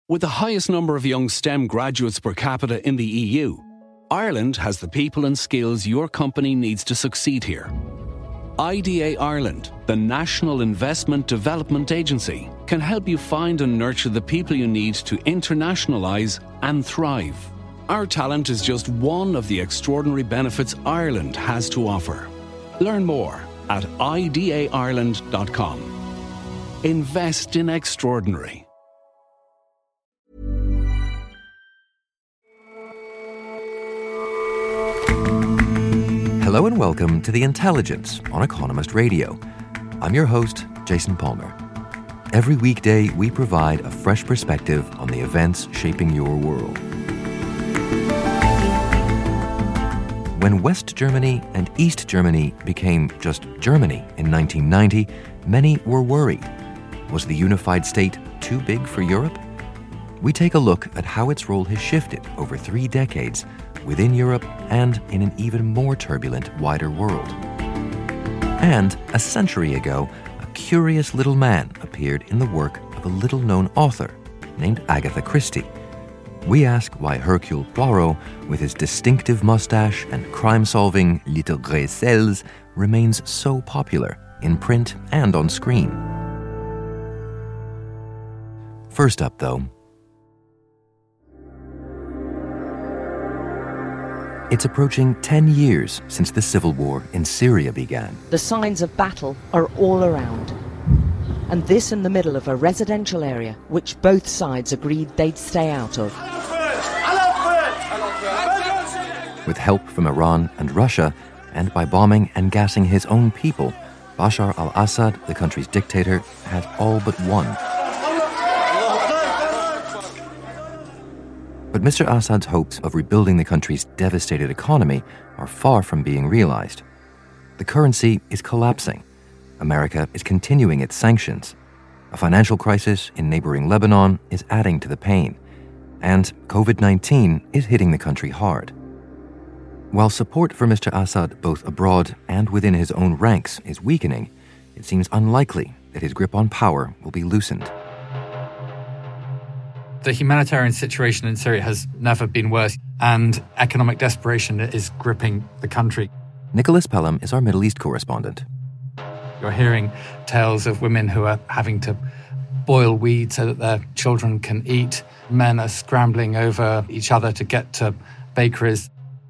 With the highest number of young STEM graduates per capita in the EU, Ireland has the people and skills your company needs to succeed here. IDA Ireland, the National Investment Development Agency, can help you find and nurture the people you need to internationalise and thrive. Our talent is just one of the extraordinary benefits Ireland has to offer. Learn more at idaireland.com. Invest in extraordinary. Hello and welcome to The Intelligence on Economist Radio. I'm your host, Jason Palmer. Every weekday, we provide a fresh perspective on the events shaping your world. When West Germany and East Germany became just Germany in 1990, many were worried. Was the unified state too big for Europe? We take a look at how its role has shifted over 3 decades within Europe and in an even more turbulent, wider world. And a century ago, a curious little man appeared in the work of a little-known author named Agatha Christie. We ask why Hercule Poirot, with his distinctive mustache and crime-solving little gris selles, remains so popular in print and on screen. First up, though, it's approaching 10 years since the civil war in Syria began. The signs of battle are all around. And this in the middle of a residential area which both sides agreed they'd stay out of. With help from Iran and Russia, and by bombing and gassing his own people, Bashar al-Assad, the country's dictator, had all but won. But Mr. Assad's hopes of rebuilding the country's devastated economy are far from being realized. The currency is collapsing. America is continuing its sanctions. A financial crisis in neighboring Lebanon is adding to the pain. And COVID-19 is hitting the country hard. While support for Mr. Assad both abroad and within his own ranks is weakening, it seems unlikely that his grip on power will be loosened. The humanitarian situation in Syria has never been worse, and economic desperation is gripping the country. Nicholas Pelham is our Middle East correspondent. You're hearing tales of women who are having to boil weed so that their children can eat. Men are scrambling over each other to get to bakeries.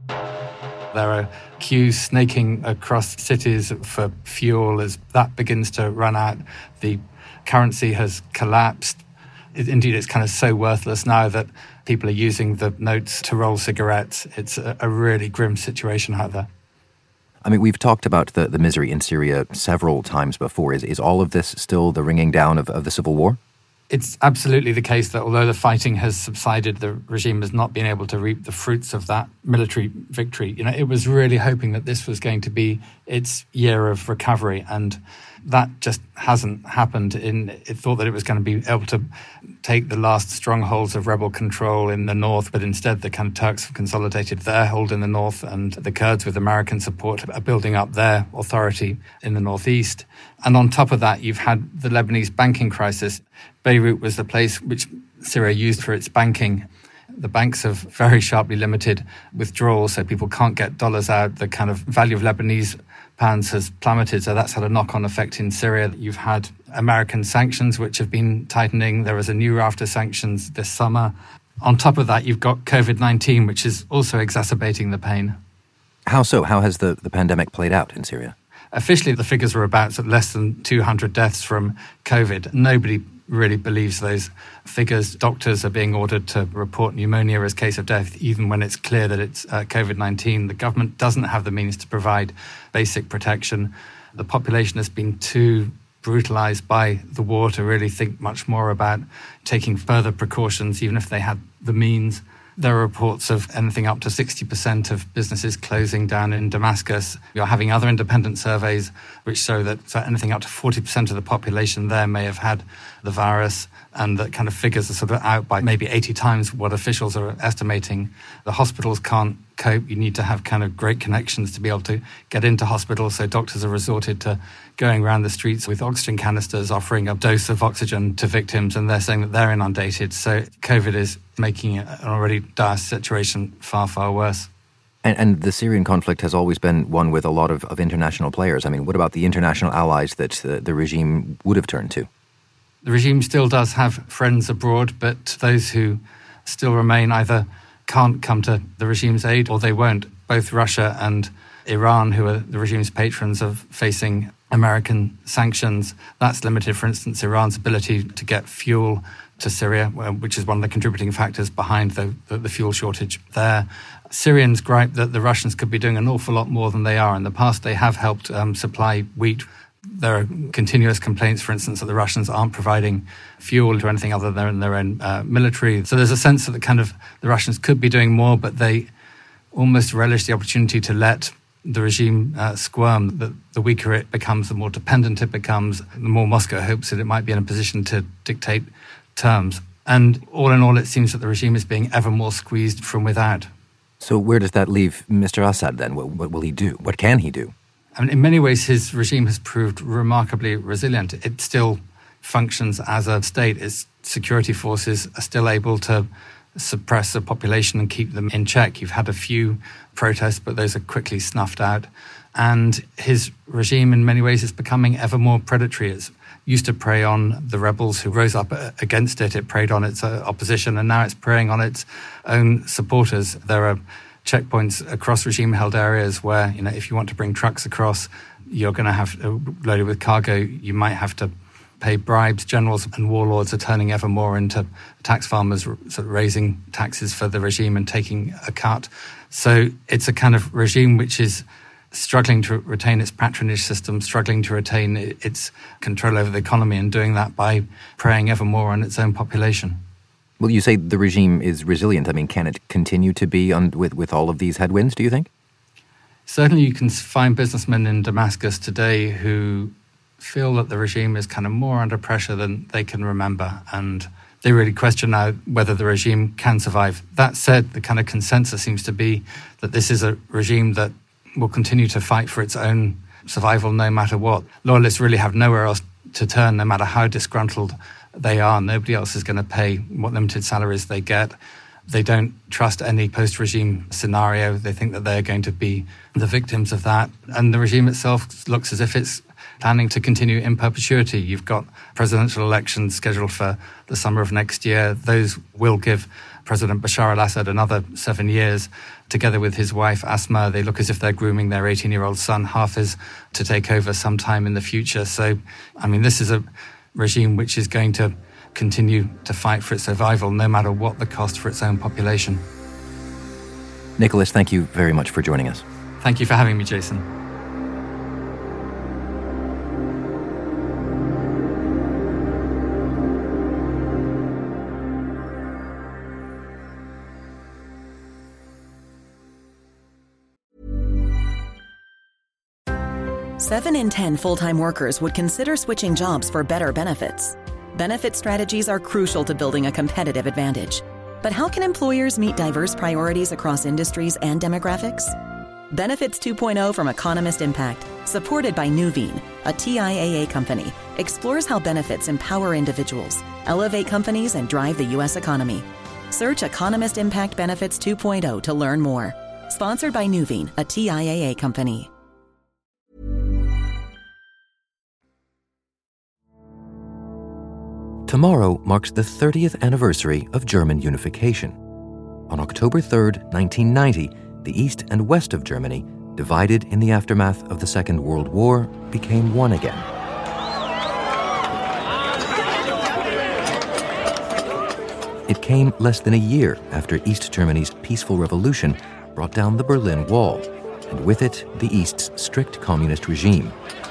There are queues snaking across cities for fuel as that begins to run out. The currency has collapsed. Indeed, it's kind of so worthless now that people are using the notes to roll cigarettes. It's a really grim situation out there. I mean, we've talked about the misery in Syria several times before. Is all of this still the ringing down of the civil war? It's absolutely the case that although the fighting has subsided, the regime has not been able to reap the fruits of that military victory. You know, it was really hoping that this was going to be its year of recovery, and that just hasn't happened. It thought that it was going to be able to take the last strongholds of rebel control in the north, but instead the kind of Turks have consolidated their hold in the north, and the Kurds, with American support, are building up their authority in the northeast. And on top of that, you've had the Lebanese banking crisis. Beirut was the place which Syria used for its banking. The banks have very sharply limited withdrawals, so people can't get dollars out. The kind of value of Lebanese pounds has plummeted, so that's had a knock-on effect in Syria. You've had American sanctions, which have been tightening. There was a new raft of sanctions this summer. On top of that, you've got COVID-19, which is also exacerbating the pain. How so? How has the pandemic played out in Syria? Officially, the figures are about less than 200 deaths from COVID. Nobody really believes those figures. Doctors are being ordered to report pneumonia as case of death, even when it's clear that it's COVID-19. The government doesn't have the means to provide basic protection. The population has been too brutalized by the war to really think much more about taking further precautions, even if they had the means. There are reports of anything up to 60% of businesses closing down in Damascus. You're having other independent surveys which show that anything up to 40% of the population there may have had the virus, and that kind of figures are sort of out by maybe 80 times what officials are estimating. The hospitals can't cope. You need to have kind of great connections to be able to get into hospitals. So doctors are resorted to going around the streets with oxygen canisters, offering a dose of oxygen to victims, and they're saying that they're inundated. So COVID is making an already dire situation far, far worse. And the Syrian conflict has always been one with a lot of international players. I mean, what about the international allies that the regime would have turned to? The regime still does have friends abroad, but those who still remain either can't come to the regime's aid or they won't. Both Russia and Iran, who are the regime's patrons, are facing American sanctions. That's limited, for instance, Iran's ability to get fuel to Syria, which is one of the contributing factors behind the fuel shortage there. Syrians gripe that the Russians could be doing an awful lot more than they are. In the past, they have helped supply wheat. There are continuous complaints, for instance, that the Russians aren't providing fuel to anything other than their own military. So there's a sense that the Russians could be doing more, but they almost relish the opportunity to let the regime squirm. The weaker it becomes, the more dependent it becomes, the more Moscow hopes that it might be in a position to dictate terms. And all in all, it seems that the regime is being ever more squeezed from without. So where does that leave Mr. Assad then? What will he do? What can he do? I mean, in many ways, his regime has proved remarkably resilient. It still functions as a state. Its security forces are still able to suppress the population and keep them in check. You've had a few protests, but those are quickly snuffed out. And his regime, in many ways, is becoming ever more predatory. It used to prey on the rebels who rose up against it. It preyed on its opposition, and now it's preying on its own supporters. There are checkpoints across regime-held areas where, if you want to bring trucks across, you're going to have loaded with cargo. You might have to pay bribes. Generals and warlords are turning ever more into tax farmers, sort of raising taxes for the regime and taking a cut. So it's a kind of regime which is struggling to retain its patronage system, struggling to retain its control over the economy, and doing that by preying ever more on its own population. Well, you say the regime is resilient. I mean, can it continue to be with all of these headwinds, do you think? Certainly you can find businessmen in Damascus today who feel that the regime is kind of more under pressure than they can remember, and they really question now whether the regime can survive. That said, the kind of consensus seems to be that this is a regime that will continue to fight for its own survival no matter what. Loyalists really have nowhere else to turn, no matter how disgruntled they are. Nobody else is going to pay what limited salaries they get. They don't trust any post-regime scenario. They think that they're going to be the victims of that. And the regime itself looks as if it's planning to continue in perpetuity. You've got presidential elections scheduled for the summer of next year. Those will give President Bashar al-Assad another 7 years. Together with his wife, Asma, they look as if they're grooming their 18-year-old son, Hafiz, to take over sometime in the future. So, I mean, this is a regime which is going to continue to fight for its survival, no matter what the cost for its own population. Nicholas, thank you very much for joining us. Thank you for having me, Jason. Seven in 10 full-time workers would consider switching jobs for better benefits. Benefit strategies are crucial to building a competitive advantage. But how can employers meet diverse priorities across industries and demographics? Benefits 2.0 from Economist Impact, supported by Nuveen, a TIAA company, explores how benefits empower individuals, elevate companies, and drive the U.S. economy. Search Economist Impact Benefits 2.0 to learn more. Sponsored by Nuveen, a TIAA company. Tomorrow marks the 30th anniversary of German unification. On October 3rd, 1990, the east and west of Germany, divided in the aftermath of the Second World War, became one again. It came less than a year after East Germany's peaceful revolution brought down the Berlin Wall, and with it, the East's strict communist regime.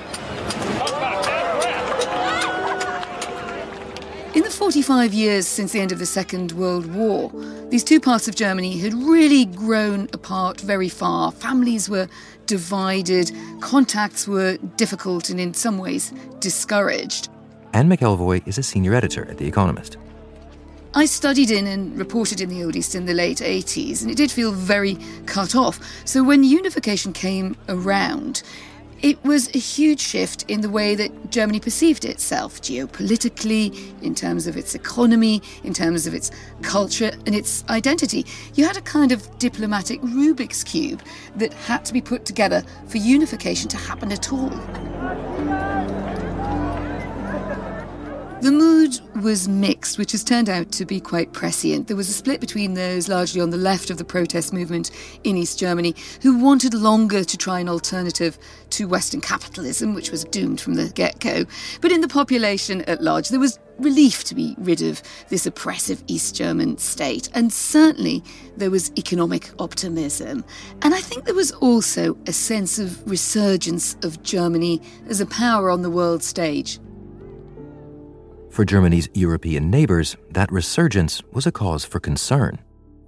In the 45 years since the end of the Second World War, these two parts of Germany had really grown apart very far. Families were divided, contacts were difficult and in some ways discouraged. Anne McElvoy is a senior editor at The Economist. I studied in and reported in the Old East in the late 80s, and it did feel very cut off. So when unification came around, it was a huge shift in the way that Germany perceived itself, geopolitically, in terms of its economy, in terms of its culture and its identity. You had a kind of diplomatic Rubik's Cube that had to be put together for unification to happen at all. The mood was mixed, which has turned out to be quite prescient. There was a split between those largely on the left of the protest movement in East Germany who wanted longer to try an alternative to Western capitalism, which was doomed from the get-go. But in the population at large, there was relief to be rid of this oppressive East German state. And certainly there was economic optimism. And I think there was also a sense of resurgence of Germany as a power on the world stage. For Germany's European neighbours, that resurgence was a cause for concern.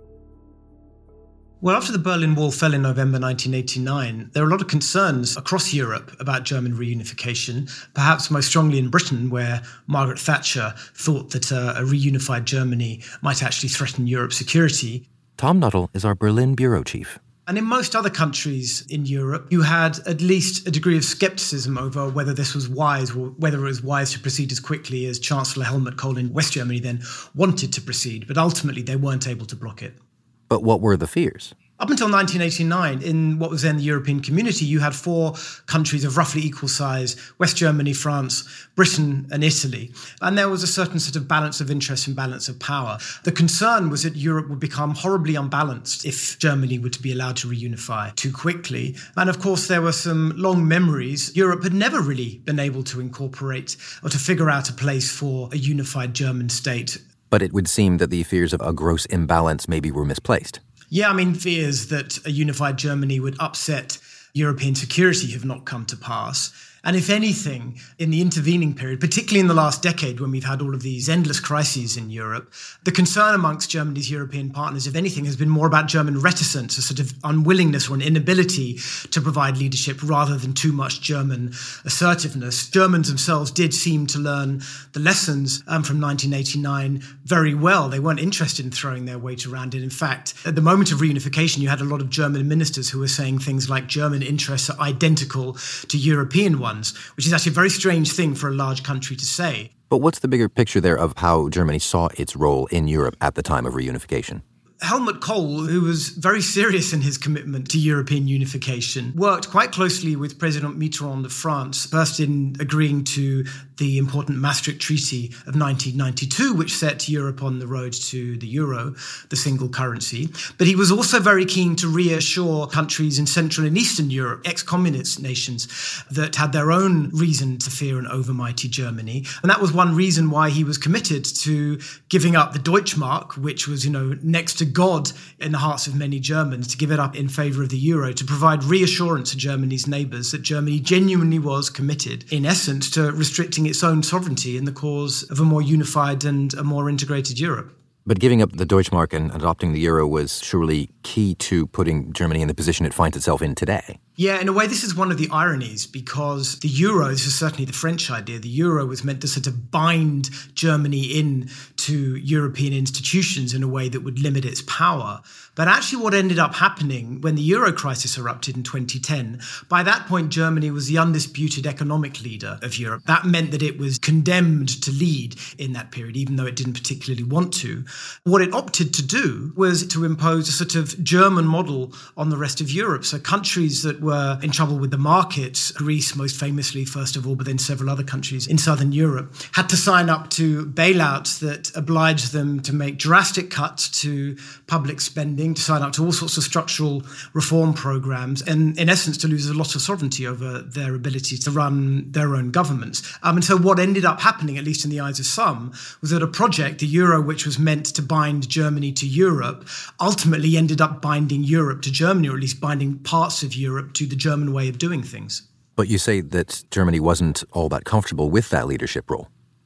Well, after the Berlin Wall fell in November 1989, there were a lot of concerns across Europe about German reunification, perhaps most strongly in Britain, where Margaret Thatcher thought that a reunified Germany might actually threaten Europe's security. Tom Nuttall is our Berlin bureau chief. And in most other countries in Europe, you had at least a degree of scepticism over whether this was wise or whether it was wise to proceed as quickly as Chancellor Helmut Kohl in West Germany then wanted to proceed. But ultimately, they weren't able to block it. But what were the fears? Up until 1989, in what was then the European community, you had 4 countries of roughly equal size: West Germany, France, Britain and Italy. And there was a certain sort of balance of interest and balance of power. The concern was that Europe would become horribly unbalanced if Germany were to be allowed to reunify too quickly. And of course, there were some long memories. Europe had never really been able to incorporate or to figure out a place for a unified German state. But it would seem that the fears of a gross imbalance maybe were misplaced. Yeah, I mean, fears that a unified Germany would upset European security have not come to pass. And if anything, in the intervening period, particularly in the last decade when we've had all of these endless crises in Europe, the concern amongst Germany's European partners, if anything, has been more about German reticence, a sort of unwillingness or an inability to provide leadership rather than too much German assertiveness. Germans themselves did seem to learn the lessons from 1989 very well. They weren't interested in throwing their weight around it. In fact, at the moment of reunification, you had a lot of German ministers who were saying things like German interests are identical to European ones, which is actually a very strange thing for a large country to say. But what's the bigger picture there of how Germany saw its role in Europe at the time of reunification? Helmut Kohl, who was very serious in his commitment to European unification, worked quite closely with President Mitterrand of France, first in agreeing to the important Maastricht Treaty of 1992, which set Europe on the road to the euro, the single currency. But he was also very keen to reassure countries in Central and Eastern Europe, ex-communist nations, that had their own reason to fear an overmighty Germany. And that was one reason why he was committed to giving up the Deutschmark, which was, next to God in the hearts of many Germans, to give it up in favour of the euro, to provide reassurance to Germany's neighbours that Germany genuinely was committed, in essence, to restricting its own sovereignty in the cause of a more unified and a more integrated Europe. But giving up the Deutschmark and adopting the euro was surely key to putting Germany in the position it finds itself in today. Yeah, in a way, this is one of the ironies, because the euro, this is certainly the French idea, the euro was meant to sort of bind Germany in to European institutions in a way that would limit its power. But actually what ended up happening when the euro crisis erupted in 2010, by that point, Germany was the undisputed economic leader of Europe. That meant that it was condemned to lead in that period, even though it didn't particularly want to. What it opted to do was to impose a sort of German model on the rest of Europe. So countries that were in trouble with the markets, Greece most famously, first of all, but then several other countries in southern Europe, had to sign up to bailouts that obliged them to make drastic cuts to public spending, to sign up to all sorts of structural reform programs, and in essence to lose a lot of sovereignty over their ability to run their own governments. And so what ended up happening, at least in the eyes of some, was that a project, the euro, which was meant to bind Germany to Europe, ultimately ended up binding Europe to Germany, or at least binding parts of Europe to the German way of doing things. But you say that Germany wasn't all that comfortable with that leadership role.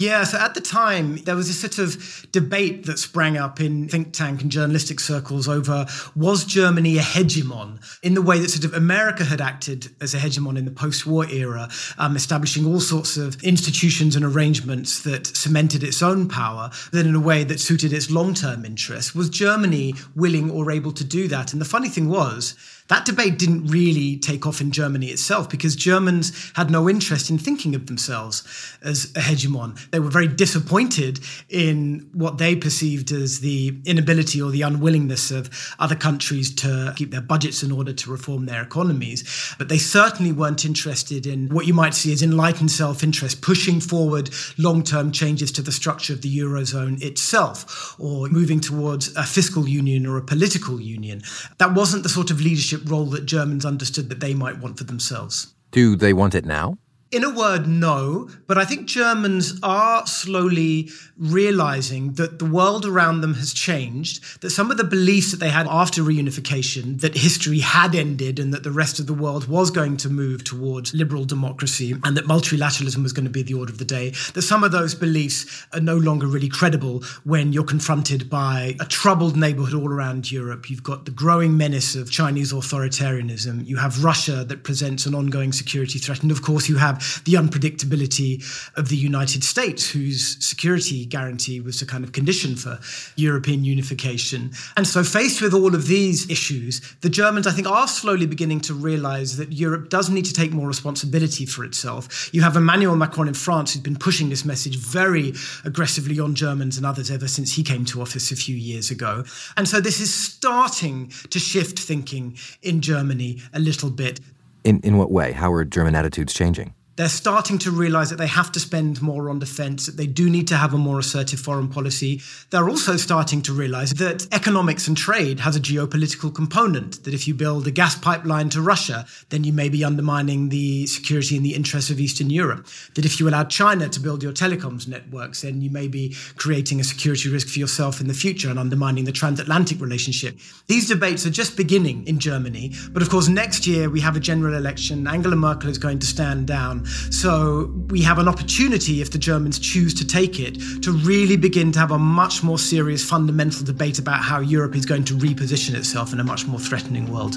Yeah, so at the time, there was a sort of debate that sprang up in think tank and journalistic circles over, was Germany a hegemon in the way that sort of America had acted as a hegemon in the post-war era, establishing all sorts of institutions and arrangements that cemented its own power, then in a way that suited its long-term interests. Was Germany willing or able to do that? And the funny thing was, that debate didn't really take off in Germany itself because Germans had no interest in thinking of themselves as a hegemon. They were very disappointed in what they perceived as the inability or the unwillingness of other countries to keep their budgets in order to reform their economies. But they certainly weren't interested in what you might see as enlightened self-interest, pushing forward long-term changes to the structure of the Eurozone itself, or moving towards a fiscal union or a political union. That wasn't the sort of leadership role that Germans understood that they might want for themselves. Do they want it now? In a word, no, but I think Germans are slowly realizing that the world around them has changed, that some of the beliefs that they had after reunification, that history had ended and that the rest of the world was going to move towards liberal democracy and that multilateralism was going to be the order of the day, that some of those beliefs are no longer really credible when you're confronted by a troubled neighborhood all around Europe. You've got the growing menace of Chinese authoritarianism. You have Russia that presents an ongoing security threat. And of course, you have the unpredictability of the United States, whose security guarantee was a kind of condition for European unification. And so faced with all of these issues, the Germans, I think, are slowly beginning to realize that Europe does need to take more responsibility for itself. You have Emmanuel Macron in France, who's been pushing this message very aggressively on Germans and others ever since he came to office a few years ago. And so this is starting to shift thinking in Germany a little bit. In what way? How are German attitudes changing? They're starting to realize that they have to spend more on defense, that they do need to have a more assertive foreign policy. They're also starting to realize that economics and trade has a geopolitical component, that if you build a gas pipeline to Russia, then you may be undermining the security and the interests of Eastern Europe. That if you allow China to build your telecoms networks, then you may be creating a security risk for yourself in the future and undermining the transatlantic relationship. These debates are just beginning in Germany. But of course, next year we have a general election. Angela Merkel is going to stand down. So we have an opportunity, if the Germans choose to take it, to really begin to have a much more serious fundamental debate about how Europe is going to reposition itself in a much more threatening world.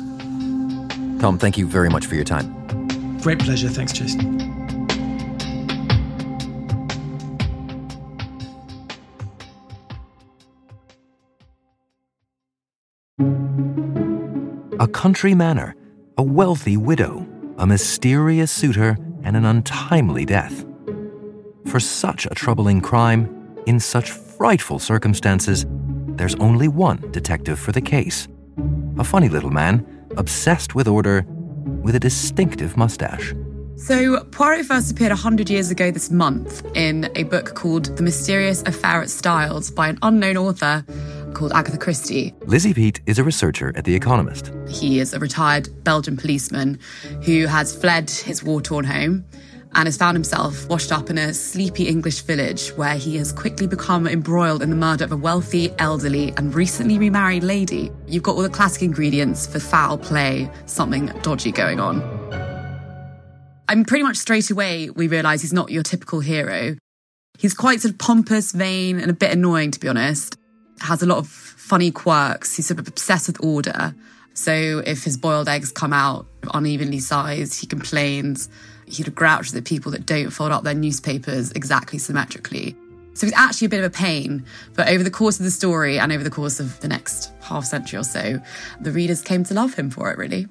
Tom, thank you very much for your time. Great pleasure. Thanks, Jason. A country manor, a wealthy widow, a mysterious suitor, and an untimely death. For such a troubling crime, in such frightful circumstances, there's only one detective for the case. A funny little man, obsessed with order, with a distinctive mustache. So Poirot first appeared 100 years ago this month in a book called The Mysterious Affair at Styles by an unknown author called Agatha Christie. Lizzie Peat is a researcher at The Economist. He is a retired Belgian policeman who has fled his war-torn home and has found himself washed up in a sleepy English village where he has quickly become embroiled in the murder of a wealthy, elderly and recently remarried lady. You've got all the classic ingredients for foul play, something dodgy going on. And pretty much straight away, we realise he's not your typical hero. He's quite sort of pompous, vain and a bit annoying, to be honest. Has a lot of funny quirks. He's sort of obsessed with order. So if his boiled eggs come out unevenly sized, he complains. He'd grouch at people that don't fold up their newspapers exactly symmetrically. So he's actually a bit of a pain. But over the course of the story and over the course of the next half century or so, the readers came to love him for it, really.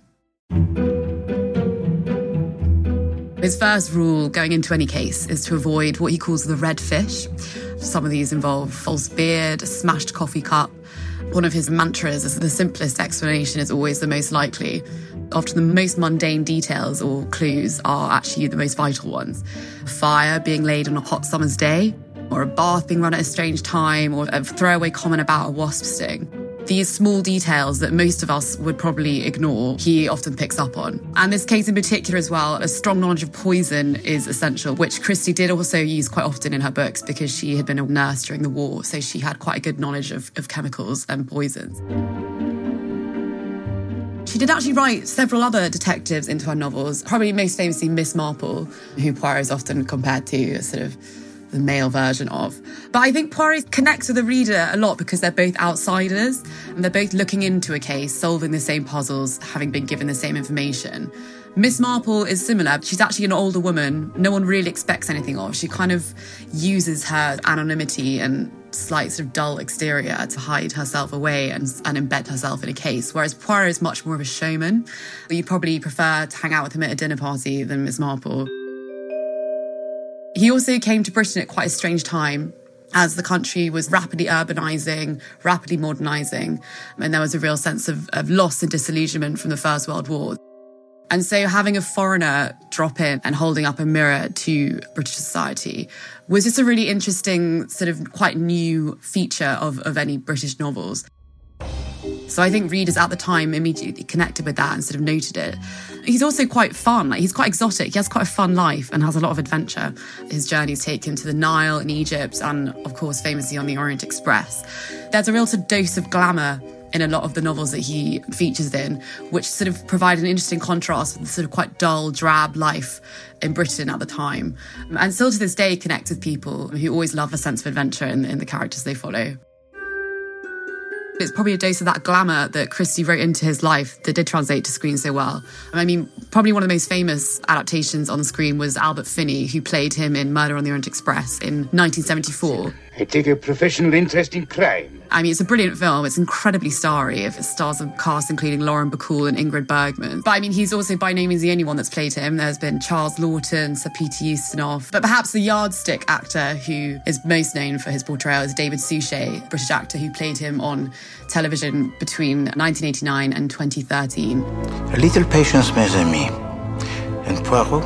His first rule going into any case is to avoid what he calls the red fish. Some of these involve false beard, a smashed coffee cup. One of his mantras is the simplest explanation is always the most likely. Often the most mundane details or clues are actually the most vital ones. A fire being laid on a hot summer's day, or a bath being run at a strange time, or a throwaway comment about a wasp sting. These small details that most of us would probably ignore, he often picks up on. And this case in particular as well, a strong knowledge of poison is essential, which Christie did also use quite often in her books because she had been a nurse during the war, so she had quite a good knowledge of chemicals and poisons. She did actually write several other detectives into her novels, probably most famously Miss Marple, who Poirot is often compared to, a sort of the male version of. But I think Poirot connects with the reader a lot because they're both outsiders and they're both looking into a case, solving the same puzzles, having been given the same information. Miss Marple is similar. She's actually an older woman. No one really expects anything of. She kind of uses her anonymity and slight sort of dull exterior to hide herself away and embed herself in a case, whereas Poirot is much more of a showman. You'd probably prefer to hang out with him at a dinner party than Miss Marple. He also came to Britain at quite a strange time, as the country was rapidly urbanising, rapidly modernising, and there was a real sense of loss and disillusionment from the First World War. And so having a foreigner drop in and holding up a mirror to British society was just a really interesting, sort of quite new feature of any British novels. So I think readers at the time immediately connected with that and sort of noted it. He's also quite fun. He's quite exotic. He has quite a fun life and has a lot of adventure. His journeys take him to the Nile in Egypt and, of course, famously on the Orient Express. There's a real sort of dose of glamour in a lot of the novels that he features in, which sort of provide an interesting contrast with the sort of quite dull, drab life in Britain at the time. And still to this day connect with people who always love a sense of adventure in the characters they follow. It's probably a dose of that glamour that Christie wrote into his life that did translate to screen so well. I mean, probably one of the most famous adaptations on the screen was Albert Finney, who played him in Murder on the Orient Express in 1974. I take a professional interest in crime. I mean, it's a brilliant film. It's incredibly starry. It stars a cast including Lauren Bacall and Ingrid Bergman. But I mean, he's also by no means the only one that's played him. There's been Charles Laughton, Sir Peter Ustinov. But perhaps the yardstick actor who is most known for his portrayal is David Suchet, British actor who played him on television between 1989 and 2013. A little patience, mes amis. And Poirot,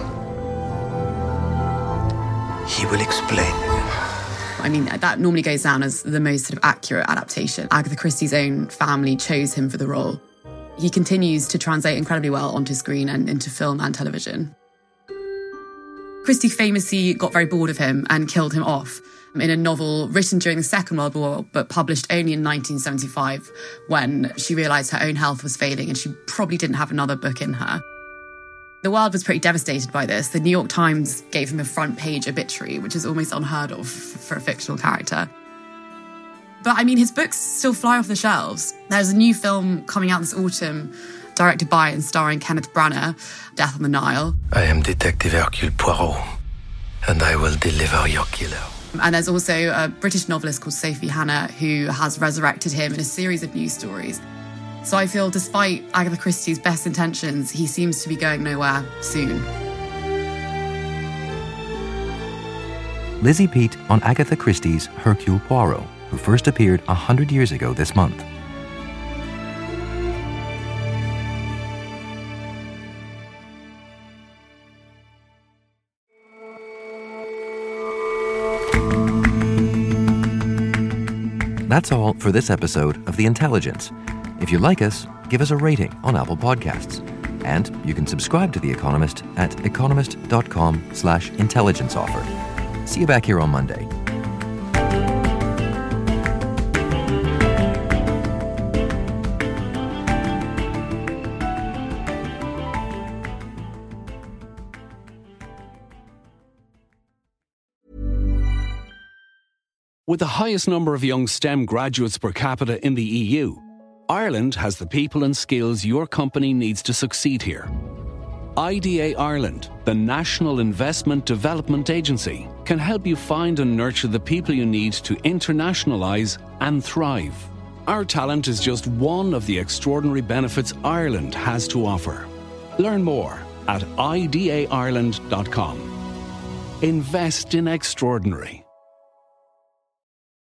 he will explain. I mean, that normally goes down as the most sort of accurate adaptation. Agatha Christie's own family chose him for the role. He continues to translate incredibly well onto screen and into film and television. Christie famously got very bored of him and killed him off in a novel written during the Second World War, but published only in 1975 when she realised her own health was failing and she probably didn't have another book in her. The world was pretty devastated by this. The New York Times gave him a front-page obituary, which is almost unheard of for a fictional character. But, I mean, his books still fly off the shelves. There's a new film coming out this autumn, directed by and starring Kenneth Branagh, Death on the Nile. I am Detective Hercule Poirot, and I will deliver your killer. And there's also a British novelist called Sophie Hannah who has resurrected him in a series of news stories. So I feel despite Agatha Christie's best intentions, he seems to be going nowhere soon. Lizzie Peat on Agatha Christie's Hercule Poirot, who first appeared 100 years ago this month. That's all for this episode of The Intelligence. If you like us, give us a rating on Apple Podcasts. And you can subscribe to The Economist at economist.com/intelligence offer. See you back here on Monday. With the highest number of young STEM graduates per capita in the EU, Ireland has the people and skills your company needs to succeed here. IDA Ireland, the National Investment Development Agency, can help you find and nurture the people you need to internationalise and thrive. Our talent is just one of the extraordinary benefits Ireland has to offer. Learn more at idaireland.com. Invest in extraordinary.